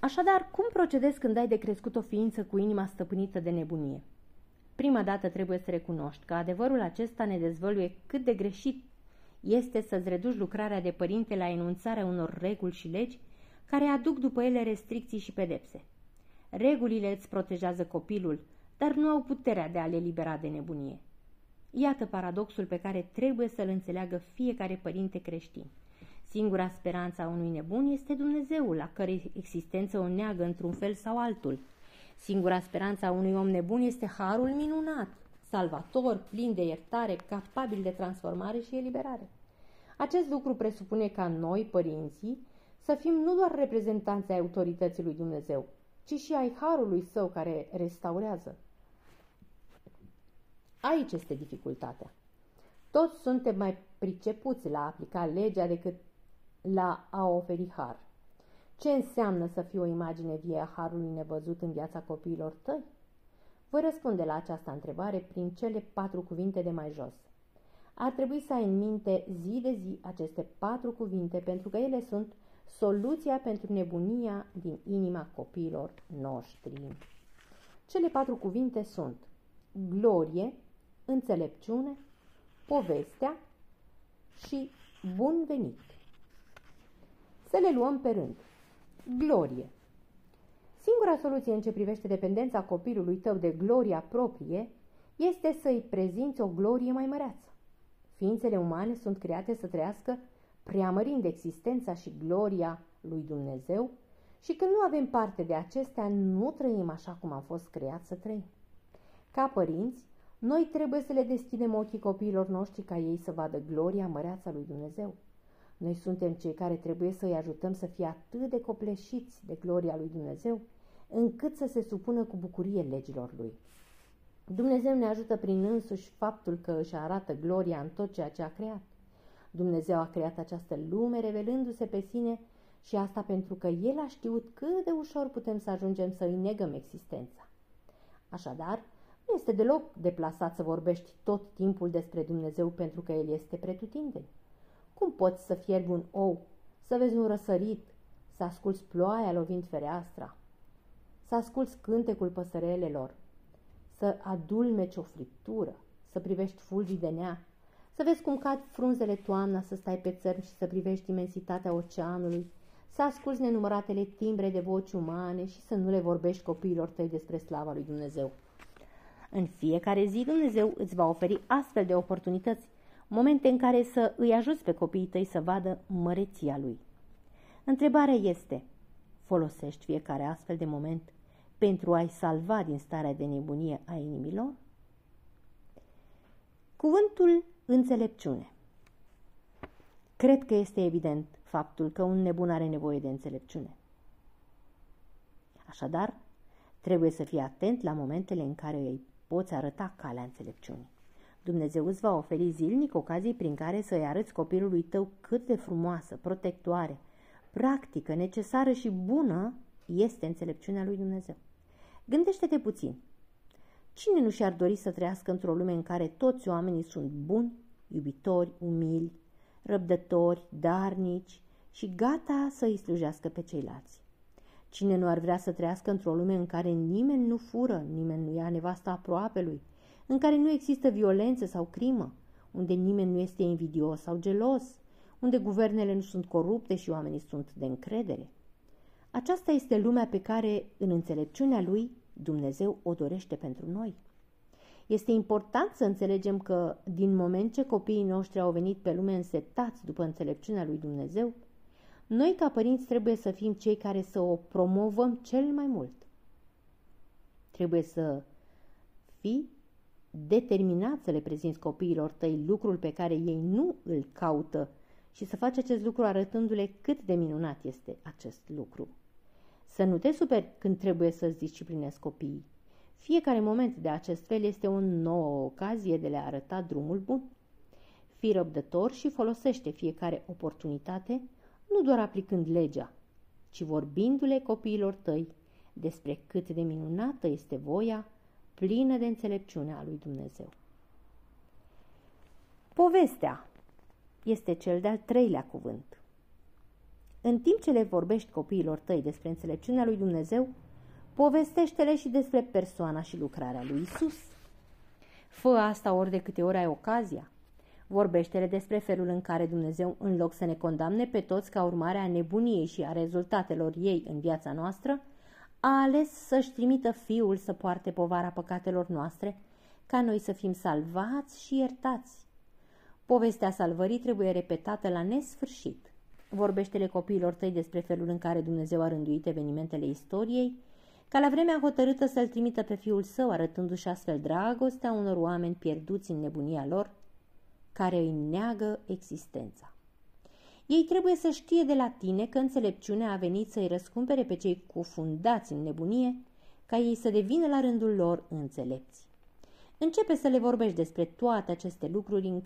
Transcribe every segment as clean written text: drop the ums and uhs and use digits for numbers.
Așadar, cum procedezi când ai de crescut o ființă cu inima stăpânită de nebunie? Prima dată trebuie să recunoști că adevărul acesta ne dezvăluie cât de greșit este să-ți reduci lucrarea de părinte la enunțarea unor reguli și legi care aduc după ele restricții și pedepse. Regulile îți protejează copilul, dar nu au puterea de a le libera de nebunie. Iată paradoxul pe care trebuie să-l înțeleagă fiecare părinte creștin. Singura speranță a unui nebun este Dumnezeul, la cărei existență o neagă într-un fel sau altul. Singura speranță a unui om nebun este harul minunat, salvator, plin de iertare, capabil de transformare și eliberare. Acest lucru presupune ca noi, părinții, să fim nu doar reprezentanți ai autorității lui Dumnezeu, ci și ai harului său care restaurează. Aici este dificultatea. Toți suntem mai pricepuți la a aplica legea decât la a oferi har. Ce înseamnă să fii o imagine vie a harului nevăzut în viața copiilor tăi? Voi răspunde la această întrebare prin cele 4 cuvinte de mai jos. Ar trebui să ai în minte zi de zi aceste 4 cuvinte, pentru că ele sunt soluția pentru nebunia din inima copiilor noștri. Cele 4 cuvinte sunt glorie, înțelepciune, povestea și bun venit. Să le luăm pe rând. Glorie. Singura soluție în ce privește dependența copilului tău de gloria proprie este să îi prezinți o glorie mai măreață. Ființele umane sunt create să trăiască preamărind existența și gloria lui Dumnezeu și când nu avem parte de acestea, nu trăim așa cum am fost creați să trăim. Ca părinți, noi trebuie să le deschidem ochii copiilor noștri ca ei să vadă gloria măreață a lui Dumnezeu. Noi suntem cei care trebuie să îi ajutăm să fie atât de copleșiți de gloria lui Dumnezeu, încât să se supună cu bucurie legilor lui. Dumnezeu ne ajută prin însuși faptul că își arată gloria în tot ceea ce a creat. Dumnezeu a creat această lume revelându-se pe sine și asta pentru că El a știut cât de ușor putem să ajungem să îi negăm existența. Așadar, nu este deloc deplasat să vorbești tot timpul despre Dumnezeu pentru că El este pretutindeni. Cum poți să fierbi un ou, să vezi un răsărit, să asculți ploaia lovind fereastra, să asculți cântecul păsărelelor, să adulmeci o friptură, să privești fulgii de nea, să vezi cum cad frunzele toamna, să stai pe țărm și să privești imensitatea oceanului, să asculți nenumăratele timbre de voci umane și să nu le vorbești copiilor tăi despre slava lui Dumnezeu. În fiecare zi Dumnezeu îți va oferi astfel de oportunități, momente în care să îi ajuți pe copiii tăi să vadă măreția lui. Întrebarea este, folosești fiecare astfel de moment pentru a-i salva din starea de nebunie a inimilor? Cuvântul înțelepciune. Cred că este evident faptul că un nebun are nevoie de înțelepciune. Așadar, trebuie să fii atent la momentele în care îi poți arăta calea înțelepciunii. Dumnezeu îți va oferi zilnic ocazii prin care să-i arăți copilului tău cât de frumoasă, protectoare, practică, necesară și bună este înțelepciunea lui Dumnezeu. Gândește-te puțin. Cine nu și-ar dori să trăiască într-o lume în care toți oamenii sunt buni, iubitori, umili, răbdători, darnici și gata să îi slujească pe ceilalți? Cine nu ar vrea să trăiască într-o lume în care nimeni nu fură, nimeni nu ia nevasta aproapelui, în care nu există violență sau crimă, unde nimeni nu este invidios sau gelos, unde guvernele nu sunt corupte și oamenii sunt de încredere? Aceasta este lumea pe care, în înțelepciunea lui, Dumnezeu o dorește pentru noi. Este important să înțelegem că, din moment ce copiii noștri au venit pe lume însetați după înțelepciunea lui Dumnezeu, noi, ca părinți, trebuie să fim cei care să o promovăm cel mai mult. Trebuie să fii determinat să le prezinți copiilor tăi lucrul pe care ei nu îl caută și să faci acest lucru arătându-le cât de minunat este acest lucru. Să nu te superi când trebuie să-ți disciplinezi copiii. Fiecare moment de acest fel este o nouă ocazie de le arăta drumul bun. Fii răbdător și folosește fiecare oportunitate, nu doar aplicând legea, ci vorbindu-le copiilor tăi despre cât de minunată este voia plină de înțelepciune a lui Dumnezeu. Povestea este cel de-al 3-lea cuvânt. În timp ce le vorbești copiilor tăi despre înțelepciunea lui Dumnezeu, povestește-le și despre persoana și lucrarea lui Isus. Fă asta ori de câte ori ai ocazia. Vorbește-le despre felul în care Dumnezeu, în loc să ne condamne pe toți ca urmare a nebuniei și a rezultatelor ei în viața noastră, a ales să-și trimită Fiul să poarte povara păcatelor noastre, ca noi să fim salvați și iertați. Povestea salvării trebuie repetată la nesfârșit. Vorbește-le copiilor tăi despre felul în care Dumnezeu a rânduit evenimentele istoriei, ca la vremea hotărâtă să-L trimită pe Fiul Său, arătându-și astfel dragostea unor oameni pierduți în nebunia lor, care îi neagă existența. Ei trebuie să știe de la tine că înțelepciunea a venit să-i răscumpere pe cei cufundați în nebunie, ca ei să devină la rândul lor înțelepți. Începe să le vorbești despre toate aceste lucruri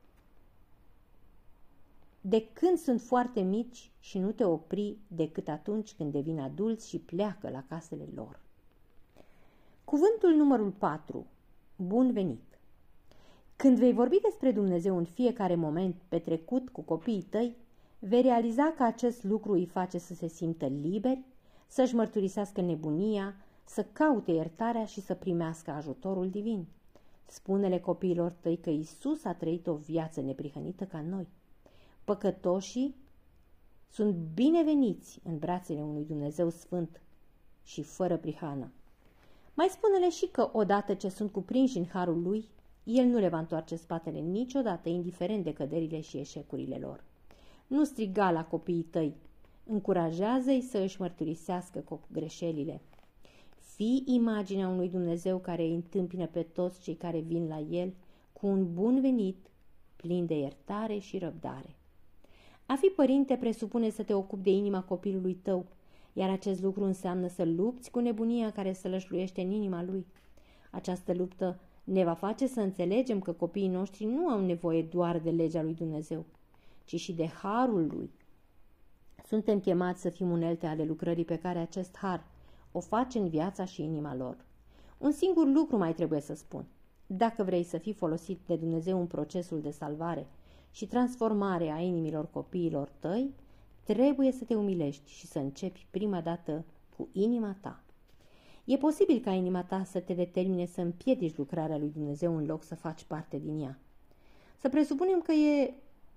de când sunt foarte mici și nu te opri decât atunci când devin adulți și pleacă la casele lor. Cuvântul numărul 4. Bun venit! Când vei vorbi despre Dumnezeu în fiecare moment petrecut cu copiii tăi, vei realiza că acest lucru îi face să se simtă liberi, să-și mărturisească nebunia, să caute iertarea și să primească ajutorul divin. Spune-le copiilor tăi că Isus a trăit o viață neprihănită ca noi. Păcătoșii sunt bineveniți în brațele unui Dumnezeu sfânt și fără prihană. Mai spune-le și că odată ce sunt cuprinși în harul lui, El nu le va întoarce spatele niciodată, indiferent de căderile și eșecurile lor. Nu striga la copiii tăi, încurajează-i să își mărturisească greșelile. Fii imaginea unui Dumnezeu care îi întâmpină pe toți cei care vin la El cu un bun venit, plin de iertare și răbdare. A fi părinte presupune să te ocupi de inima copilului tău, iar acest lucru înseamnă să lupți cu nebunia care se lășluiește în inima lui. Această luptă ne va face să înțelegem că copiii noștri nu au nevoie doar de legea lui Dumnezeu, ci și de harul lui. Suntem chemați să fim unelte ale lucrării pe care acest har o face în viața și inima lor. Un singur lucru mai trebuie să spun. Dacă vrei să fii folosit de Dumnezeu în procesul de salvare și transformare a inimilor copiilor tăi, trebuie să te umilești și să începi prima dată cu inima ta. E posibil ca inima ta să te determine să împiedici lucrarea lui Dumnezeu în loc să faci parte din ea. Să presupunem că e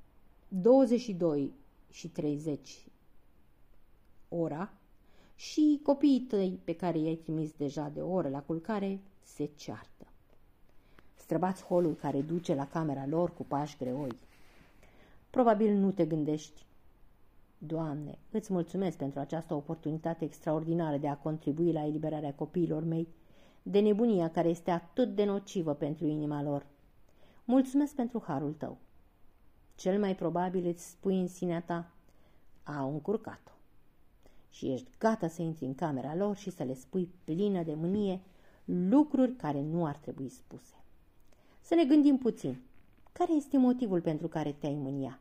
22 și 30 ora și copiii tăi pe care i-ai trimis deja de o oră la culcare se ceartă. Străbați holul care duce la camera lor cu pași greoi. Probabil nu te gândești: Doamne, îți mulțumesc pentru această oportunitate extraordinară de a contribui la eliberarea copiilor mei de nebunia care este atât de nocivă pentru inima lor. Mulțumesc pentru harul tău. Cel mai probabil îți spui în sinea ta: au încurcat-o. Și ești gata să intri în camera lor și să le spui plină de mânie lucruri care nu ar trebui spuse. Să ne gândim puțin. Care este motivul pentru care te-ai mânia?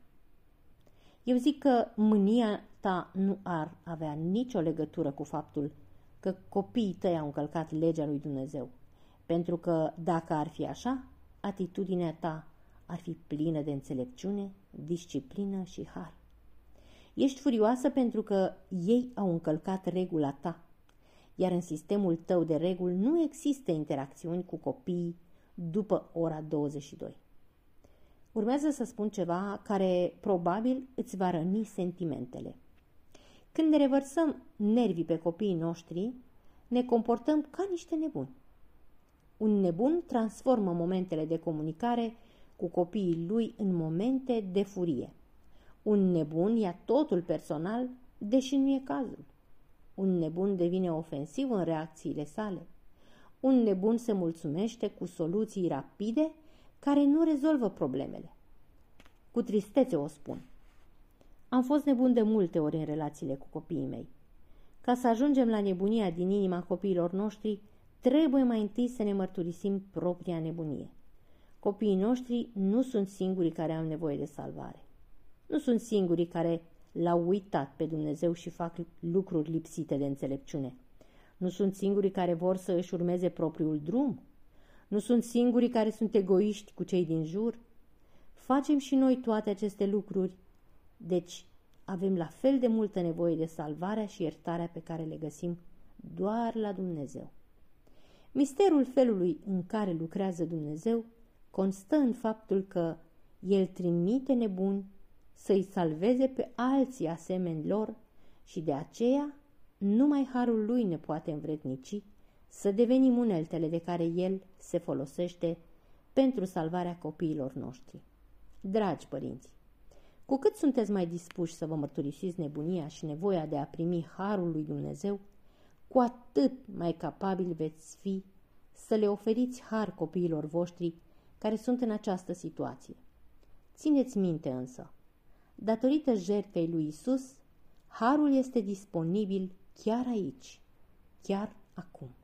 Eu zic că mânia ta nu ar avea nicio legătură cu faptul că copiii tăi au încălcat legea lui Dumnezeu, pentru că dacă ar fi așa, atitudinea ta ar fi plină de înțelepciune, disciplină și har. Ești furioasă pentru că ei au încălcat regula ta, iar în sistemul tău de reguli nu există interacțiuni cu copiii după ora 22. Urmează să spun ceva care probabil îți va răni sentimentele. Când ne revărsăm nervii pe copiii noștri, ne comportăm ca niște nebuni. Un nebun transformă momentele de comunicare cu copiii lui în momente de furie. Un nebun ia totul personal, deși nu e cazul. Un nebun devine ofensiv în reacțiile sale. Un nebun se mulțumește cu soluții rapide care nu rezolvă problemele. Cu tristețe o spun. Am fost nebun de multe ori în relațiile cu copiii mei. Ca să ajungem la nebunia din inima copiilor noștri, trebuie mai întâi să ne mărturisim propria nebunie. Copiii noștri nu sunt singurii care au nevoie de salvare. Nu sunt singurii care l-au uitat pe Dumnezeu și fac lucruri lipsite de înțelepciune. Nu sunt singurii care vor să își urmeze propriul drum. Nu sunt singurii care sunt egoiști cu cei din jur. Facem și noi toate aceste lucruri, deci avem la fel de multă nevoie de salvarea și iertarea pe care le găsim doar la Dumnezeu. Misterul felului în care lucrează Dumnezeu constă în faptul că El trimite nebuni să-i salveze pe alții asemeni lor și de aceea numai harul Lui ne poate învrednici să devenim uneltele de care El se folosește pentru salvarea copiilor noștri. Dragi părinți, cu cât sunteți mai dispuși să vă mărturisiți nebunia și nevoia de a primi harul lui Dumnezeu, cu atât mai capabili veți fi să le oferiți har copiilor voștri care sunt în această situație. Țineți minte însă, datorită jertfei lui Isus, harul este disponibil chiar aici, chiar acum.